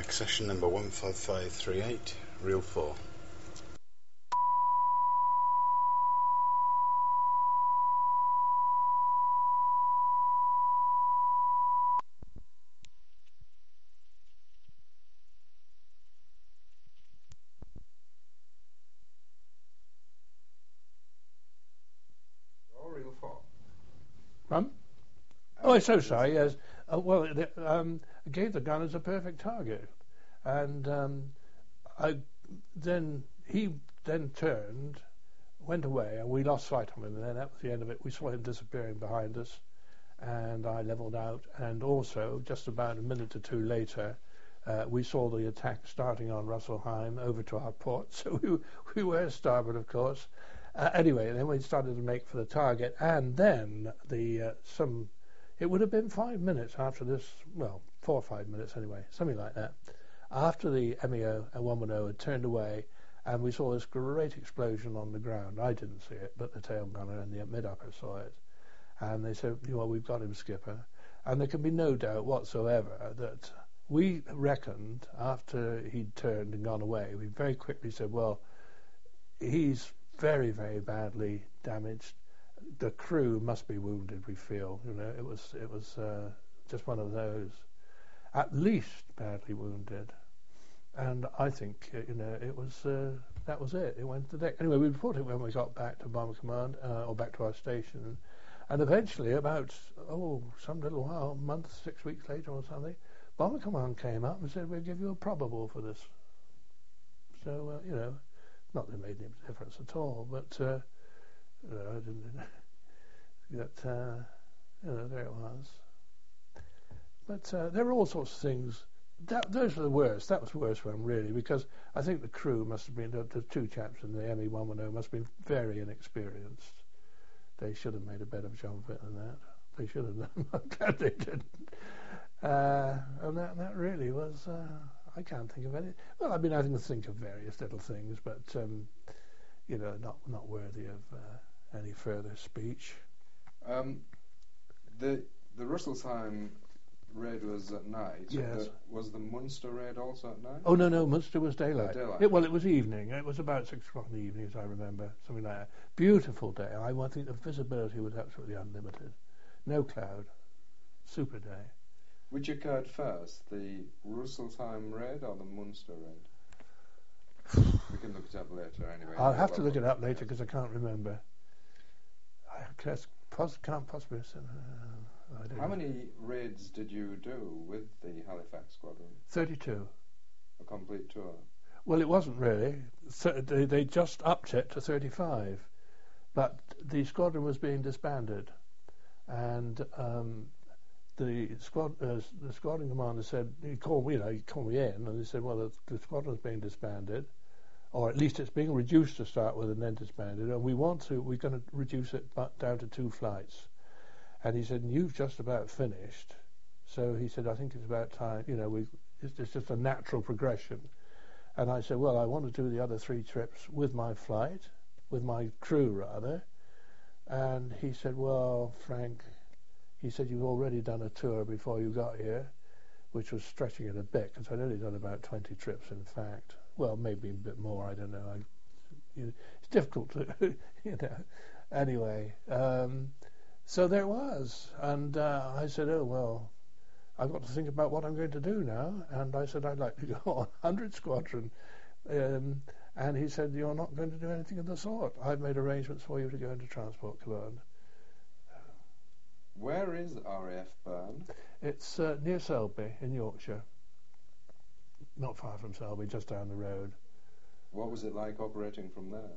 Accession number 15538, reel 4. Reel 4. Oh, I'm so sorry. Yes. I gave the gunners a perfect target, and he turned, went away, and we lost sight of him. And then that was the end of it. We saw him disappearing behind us, and I levelled out. And also, just about a minute or two later, we saw the attack starting on Russellheim over to our port. So we were starboard, of course. Anyway, then we started to make for the target, and then it would have been 5 minutes after this, well, 4 or 5 minutes anyway, something like that, after the MEO and 110 had turned away, and we saw this great explosion on the ground. I didn't see it, but the tail gunner and the mid-upper saw it. And they said, well, we've got him, skipper. And there can be no doubt whatsoever that we reckoned after he'd turned and gone away, we very quickly said, well, he's very, very badly damaged. The crew must be wounded, we feel. It was just one of those, at least badly wounded. And I think, it was that was it. It went to the deck. Anyway, we reported when we got back to Bomber Command, or back to our station. And eventually, about, some little while, a month, 6 weeks later or something, Bomber Command came up and said, we'll give you a probable for this. So, not that it made any difference at all, but I didn't. There it was. But there are all sorts of things. Those are the worst. That was the worst one, really, because I think the crew must have been, the two chaps in the ME110 must have been very inexperienced. They should have made a better job of it than that. They should have done. I'm glad they didn't. And that really was. I can't think of any. Well, I mean, I can think of various little things, but not worthy of any further speech. The Russellsheim raid was at night. Yes. Was the Munster raid also at night? Oh no, Munster was daylight. Daylight. It was evening. It was about 6 o'clock in the evening, as I remember, something like that. Beautiful day. I think the visibility was absolutely unlimited. No cloud. Super day. Which occurred first, the Russellsheim raid or the Munster raid? We can look it up later anyway. I'll have to look it up later because I can't remember. I can't possibly. I don't How know. many raids did you do with the Halifax Squadron? 32. A complete tour? Well, it wasn't really. They just upped it to 35, but the squadron was being disbanded, and the squadron commander said, he called me in, and he said, well, the squadron's being disbanded, or at least it's being reduced to start with and then disbanded, and we're going to reduce it down to 2 flights. And he said, you've just about finished. So he said, I think it's about time, it's just a natural progression. And I said, well, I want to do the other 3 trips with my crew rather. And he said, well, Frank, he said, you've already done a tour before you got here, which was stretching it a bit, because I'd only done about 20 trips, in fact. Well, maybe a bit more, I don't know. It's difficult to, Anyway, so there it was. And I said, oh, well, I've got to think about what I'm going to do now. And I said, I'd like to go on 100 Squadron. And he said, you're not going to do anything of the sort. I've made arrangements for you to go into Transport Command. Where is RAF Bern? It's near Selby in Yorkshire. Not far from Selby, just down the road. What was it like operating from there?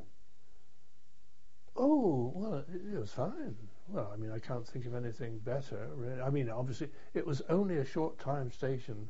Oh, well, it was fine. Well, I mean, I can't think of anything better, really. I mean, obviously, it was only a short time station.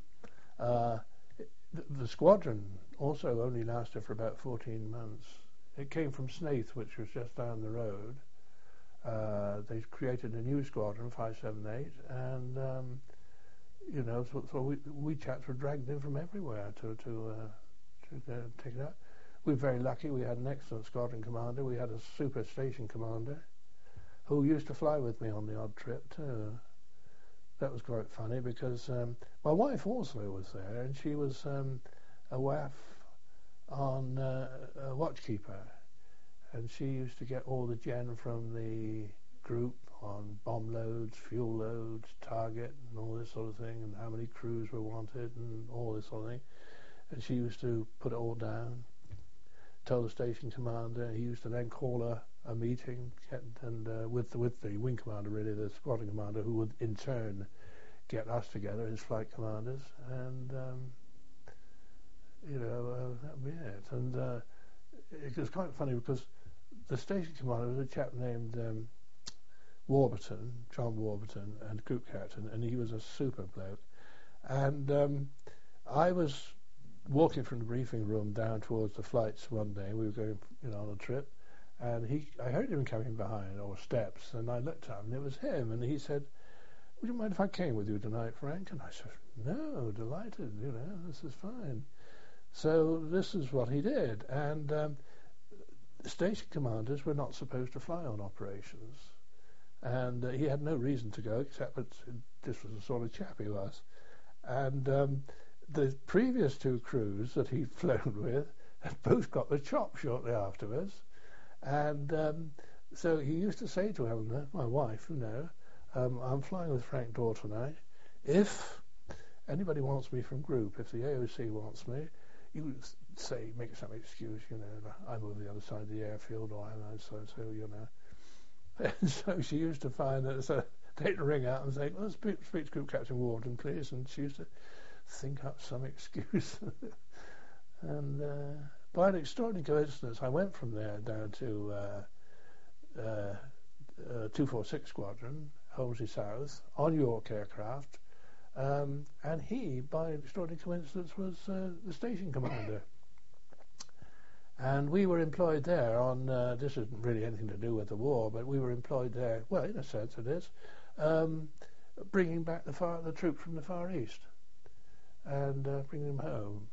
The squadron also only lasted for about 14 months. It came from Snaith, which was just down the road. They created a new squadron, 578, and so we chaps were dragged in from everywhere to take it out. We were very lucky. We had an excellent squadron commander. We had a super station commander who used to fly with me on the odd trip too. was quite funny because my wife also was there, and she was a WAF on a watchkeeper, and she used to get all the gen from the group on bomb loads, fuel loads, target, and all this sort of thing, and how many crews were wanted, and all this sort of thing. And she used to put it all down, tell the station commander. He used to then call a meeting, and with the wing commander, really, the squadron commander, who would in turn get us together, his flight commanders, and that'd be it. And it was quite funny because the station commander was a chap named Warburton, John Warburton, and group captain, and he was a super bloke. And I was walking from the briefing room down towards the flights one day. We were going, on a trip, and I heard him coming behind, or steps, and I looked at him, and it was him, and he said, "Would you mind if I came with you tonight, Frank?" And I said, "No, delighted, this is fine." So this is what he did, and station commanders were not supposed to fly on operations, and he had no reason to go, except that this was the sort of chap he was. And the previous two crews that he'd flown with had both got the chop shortly afterwards, and so he used to say to Eleanor, my wife, I'm flying with Frank Dorr tonight. If anybody wants me from group, if the AOC wants me, you make some excuse, I'm over the other side of the airfield, or I'm so, And so she used to find that, so they'd ring out and say, "Well, speak to Group Captain Warden, please," and she used to think up some excuse. And by an extraordinary coincidence, I went from there down to 246 Squadron, Holmesy South, on York aircraft, and he, by an extraordinary coincidence, was the station commander. And we were employed there on, this isn't really anything to do with the war, but we were employed there, well, in a sense it is, bringing back the troops from the Far East and bringing them home.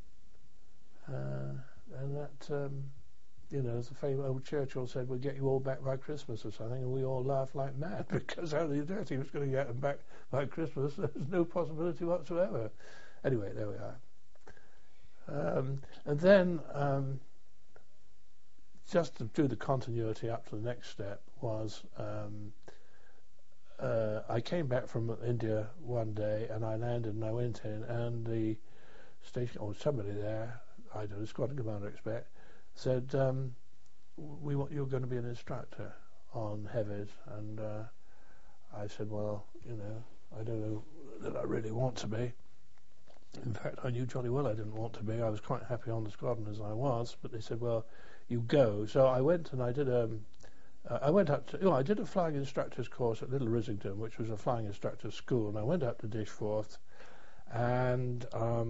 And that, as the famous old Churchill said, "We'll get you all back by Christmas," or something, and we all laughed like mad because how the dirty was going to get them back by Christmas. There's no possibility whatsoever. Anyway, there we are. And then, just to do the continuity up to the next step was, I came back from India one day, and I landed and I went in, and the station, or somebody there, I don't know, squadron commander, I expect, said, "We want you're going to be an instructor on heavies." And I said, "Well, I don't know that I really want to be." In fact, I knew jolly well I didn't want to be. I was quite happy on the squadron as I was, but they said, "Well, you go." So I went and I did I did a flying instructor's course at Little Risington, which was a flying instructor's school, and I went up to Dishforth, and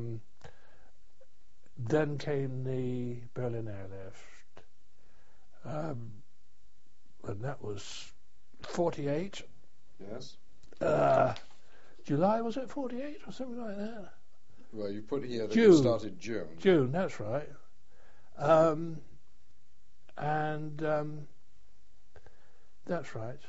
then came the Berlin airlift, and that was 48. Yes. July, was it 48 or something like that? Well, you put here that June. it started June. June, that's right. That's right.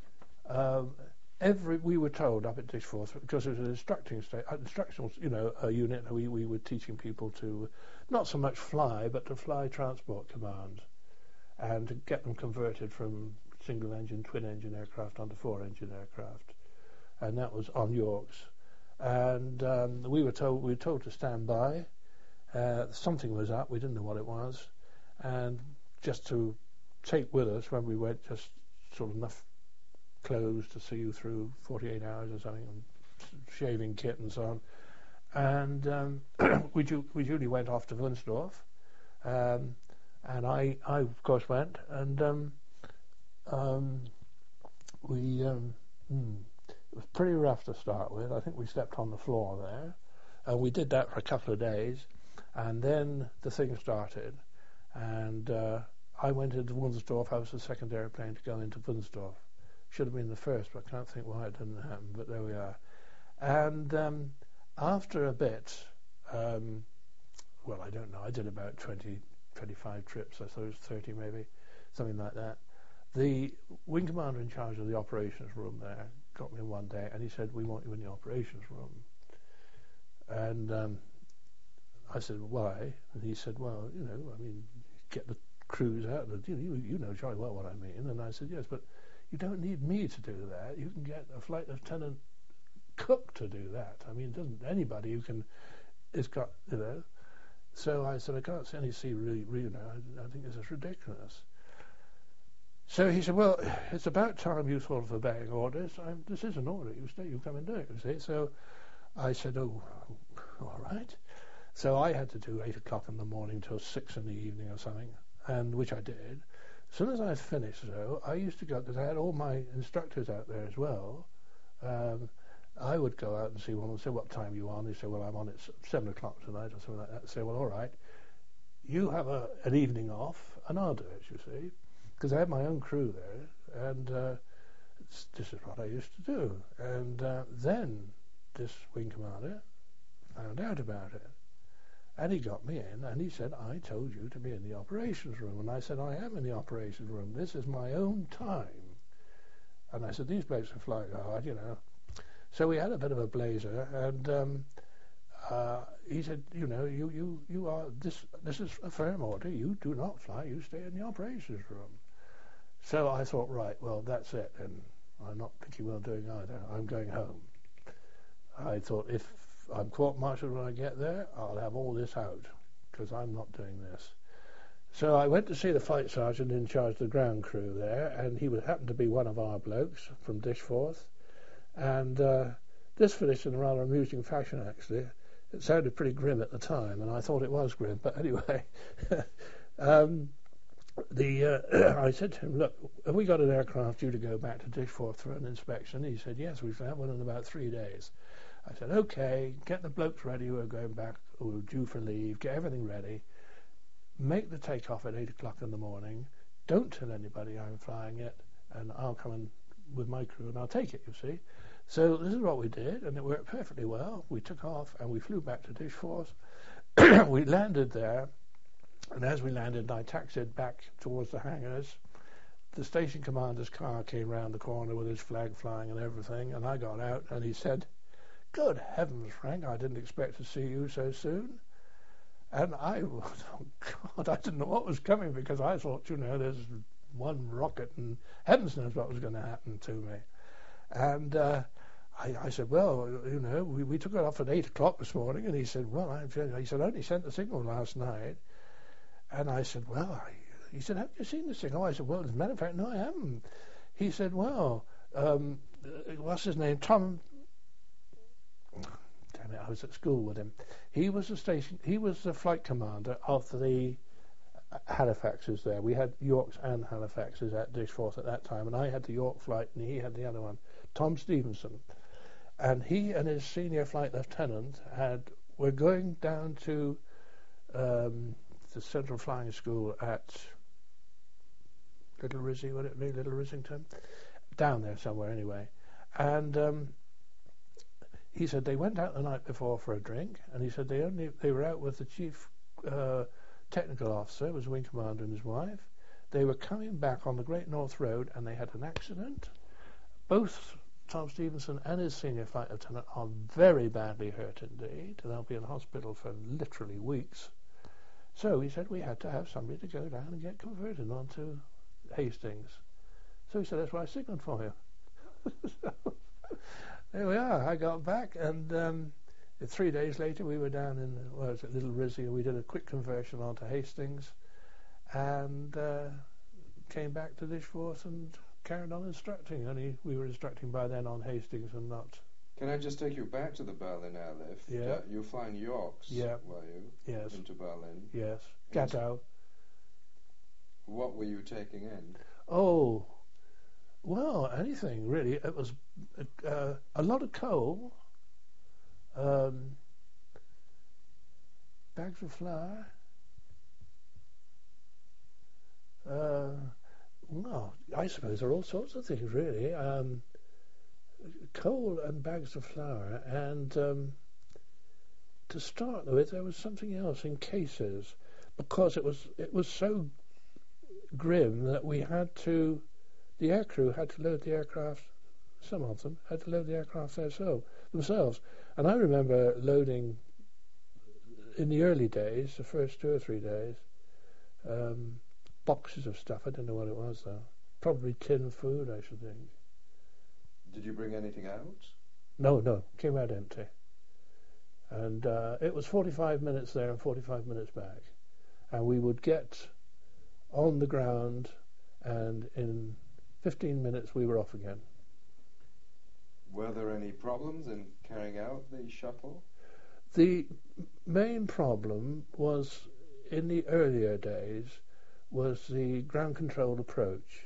We were told up at Dishforth, because it was an instructional, unit. We were teaching people to not so much fly, but to fly transport command, and to get them converted from single-engine, twin-engine aircraft onto four-engine aircraft, and that was on Yorks. And we were told to stand by. Something was up. We didn't know what it was, and just to take with us when we went, just sort of enough clothes to see you through 48 hours or something, and shaving kit and so on. And we duly went off to Wunstorf, and I of course went, and it was pretty rough to start with. I think we slept on the floor there, and we did that for a couple of days, and then the thing started, and I went into Wunstorf. I was the second airplane to go into Wunstorf. Should have been the first, but I can't think why it didn't happen, but there we are. And after a bit, I don't know, I did about 20, 25 trips, I suppose 30 maybe, something like that. The wing commander in charge of the operations room there got me in one day, and he said, "We want you in the operations room." And I said, "Why?" And he said, "Well, get the crews out. You know jolly well what I mean." And I said, "Yes, but you don't need me to do that. You can get a flight lieutenant cook to do that. Doesn't anybody who is got, So I said, "I can't see really, I think this is ridiculous." So he said, "Well, it's about time you sort of obeying orders. This is an order. You come and do it, you see." So I said, "Oh, all right." So I had to do 8 o'clock in the morning till 6 in the evening or something, and which I did. As soon as I finished, though, I used to go, because I had all my instructors out there as well. I would go out and see one and say, "What time are you on?" They say, "Well, I'm on at 7 o'clock tonight," or something like that. I say, "Well, all right. You have an evening off, and I'll do it," you see. Because I had my own crew there, and this is what I used to do. And then this wing commander found out about it. And he got me in, and he said, "I told you to be in the operations room." And I said, "I am in the operations room. This is my own time." And I said, "These blokes are flying hard, So we had a bit of a blazer, and he said, "You are this is a firm order. You do not fly. You stay in the operations room." So I thought, right, well, that's it, and I'm not thinking well doing either. I'm going home. I thought, if I'm court-martialed when I get there, I'll have all this out, because I'm not doing this. So I went to see the flight sergeant in charge of the ground crew there, and he happened to be one of our blokes from Dishforth. And this finished in a rather amusing fashion, actually. It sounded pretty grim at the time, and I thought it was grim, but anyway. I said to him, "Look, have we got an aircraft due to go back to Dishforth for an inspection?" He said, "Yes, we shall have one in about 3 days." I said, "Okay, get the blokes ready who are going back, who are due for leave, get everything ready, make the takeoff at 8 o'clock in the morning, don't tell anybody I'm flying it, and I'll come in with my crew and I'll take it, you see." So this is what we did, and it worked perfectly well. We took off and we flew back to Dishforth. We landed there. And as we landed, I taxied back towards the hangars. The station commander's car came round the corner with his flag flying and everything, and I got out, and he said, "Good heavens, Frank, I didn't expect to see you so soon." And oh God, I didn't know what was coming, because I thought, there's one rocket, and heavens knows what was going to happen to me. And I said, "Well, we took it off at 8 o'clock this morning," and he said, "Well," he said, "I only sent the signal last night." And I said, "Well," he said, "Have you seen the signal?" I said, "Well, as a matter of fact, no, I haven't." He said, "Well, what's his name? Tom." Damn it, I was at school with him. He was the flight commander of the Halifaxes there. We had Yorks and Halifaxes at Dishforth at that time, and I had the York flight, and he had the other one, Tom Stevenson. And he and his senior flight lieutenant were going down to the Central Flying School at Little Rizzy, would it be? Little Rizzington? Down there somewhere, anyway. And he said they went out the night before for a drink, and he said they were out with the chief technical officer, was wing commander, and his wife. They were coming back on the Great North Road, and they had an accident. Both Tom Stevenson and his senior flight lieutenant are very badly hurt indeed. They'll be in hospital for literally weeks. So he said we had to have somebody to go down and get converted onto Hastings. So he said, "That's why I signalled for you." So there we are. I got back, and 3 days later we were down in Little Rizzy, and we did a quick conversion onto Hastings, and came back to Dishforth and carried on instructing. Only we were instructing by then on Hastings and not. Can I just take you back to the Berlin airlift? Yeah. You were flying Yorks, were you? Yes. Into Berlin? Yes. Gatow. What were you taking in? Oh, well, anything really. It was a lot of coal, bags of flour, well, I suppose there are all sorts of things really. Coal and bags of flour, and to start with, there was something else in cases, because it was so grim that the aircrew had to load the aircraft some of them, had to load the aircraft themselves. And I remember loading, in the early days, the first 2 or 3 days, boxes of stuff. I don't know what it was, though. Probably tin food, I should think. Did you bring anything out? No, came out empty. And it was 45 minutes there and 45 minutes back. And we would get on the ground, and in 15 minutes we were off again. Were there any problems in carrying out the shuttle? The main problem was, in the earlier days, was the ground controlled approach.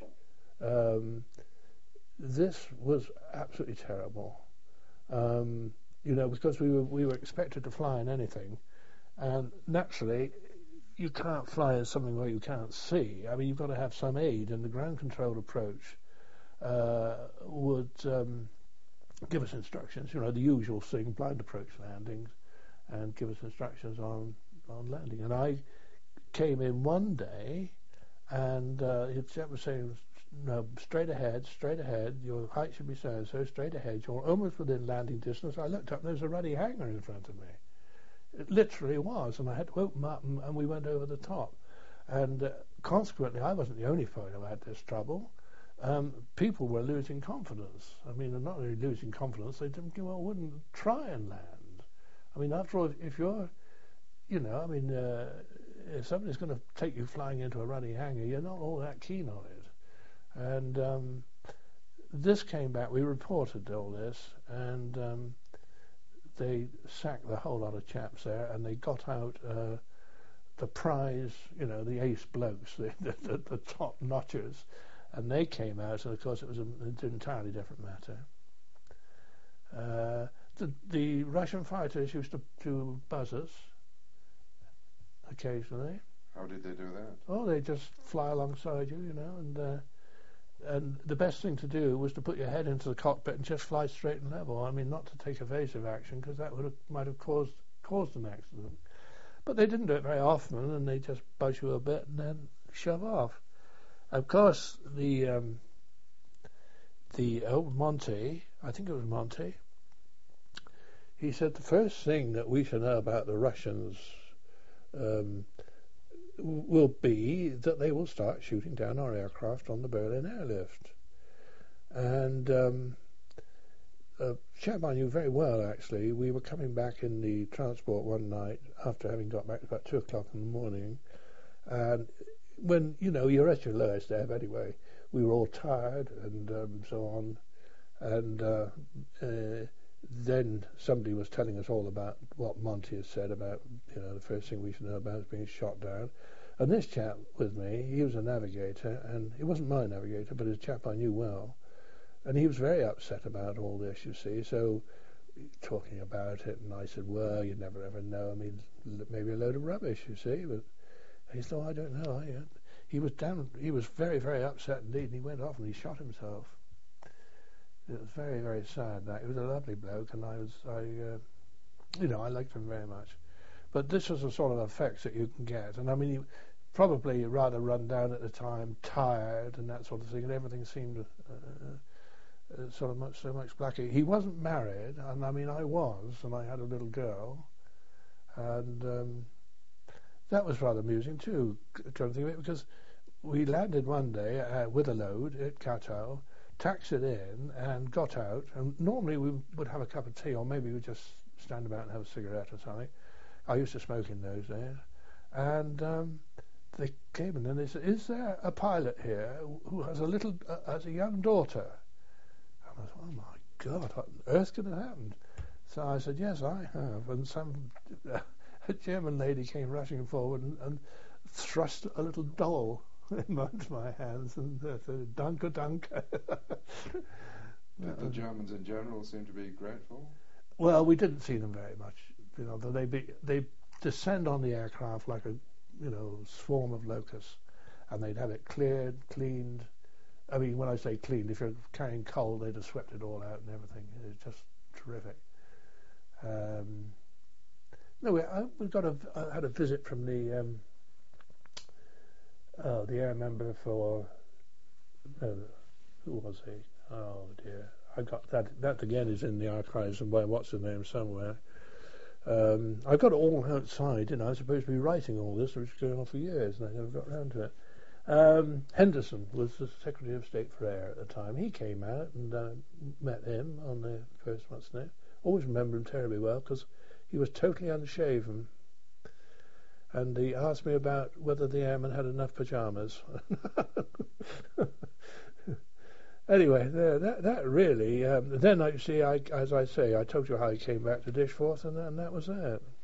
This was absolutely terrible. Because we were expected to fly in anything, and naturally you can't fly in something where you can't see. I mean, you've got to have some aid, and the ground controlled approach would give us instructions, the usual thing, blind approach landings, and give us instructions on landing. And I came in one day, and the chap was saying, no, straight ahead, your height should be so-and-so, straight ahead, you're almost within landing distance. I looked up, and there was a ruddy hangar in front of me. It literally was, and I had to open up, and we went over the top. And consequently, I wasn't the only pilot who had this trouble. People were losing confidence. I mean, not only losing confidence, they wouldn't try and land. I mean, after all, if you're, if somebody's going to take you flying into a ruddy hangar, you're not all that keen on it. And this came back, we reported all this, and they sacked the whole lot of chaps there, and they got out the prize, the ace blokes, the top notchers, and they came out, and of course it was an entirely different matter. The Russian fighters used to buzz us occasionally. How did they do that? Oh, they just fly alongside you, and the best thing to do was to put your head into the cockpit and just fly straight and level. I mean, not to take evasive action, because that might have caused an accident. But they didn't do it very often, and they just buzz you a bit and then shove off. Of course, the old Monty, I think it was Monty, he said the first thing that we should know about the Russians will be that they will start shooting down our aircraft on the Berlin airlift. And a chap I knew very well, actually, we were coming back in the transport one night after having got back about 2 o'clock in the morning, and when, you're at your lowest ebb anyway, we were all tired and so on, and then somebody was telling us all about what Monty had said about, the first thing we should know about is being shot down. And this chap with me, he was a navigator, and he wasn't my navigator, but a chap I knew well, and he was very upset about all this, you see, so talking about it, and I said, well, you never ever know, I mean, maybe a load of rubbish, you see, but he said, I don't know, he was very, very upset indeed, and he went off and he shot himself. It was very, very sad. That he was a lovely bloke, and I liked him very much. But this was the sort of effects that you can get, and I mean, he probably rather run down at the time, tired, and that sort of thing, and everything seemed so much blacker. He wasn't married, and I mean, I was, and I had a little girl, and that was rather amusing too, trying to think of it, because we landed one day with a load at Katow, taxied in and got out, and normally we would have a cup of tea, or maybe we'd just stand about and have a cigarette or something. I used to smoke in those days, and they came in and they said, is there a pilot here who has a young daughter? And I thought, oh my God, what on earth could have happened? So I said, yes, I have, and a German lady came rushing forward and thrust a little doll into my hands and said, "Danke, danke." Did the Germans in general seem to be grateful? Well, we didn't see them very much. They descend on the aircraft like a swarm of locusts, and they'd have it cleared, cleaned. I mean, when I say cleaned, if you're carrying coal, they'd have swept it all out and everything. It was just terrific. I had a visit from the air member for who was he? Oh dear, I got that. That again is in the archives and by what's the name somewhere. I got it all outside. I was supposed to be writing all this, which was going on for years, and I never got round to it. Henderson was the Secretary of State for Air at the time. He came out and met him on the first what's name. Always remember him terribly well because he was totally unshaven. And he asked me about whether the airmen had enough pyjamas. Anyway, that really. Then, as I say, I told you how he came back to Dishforth, and that was that.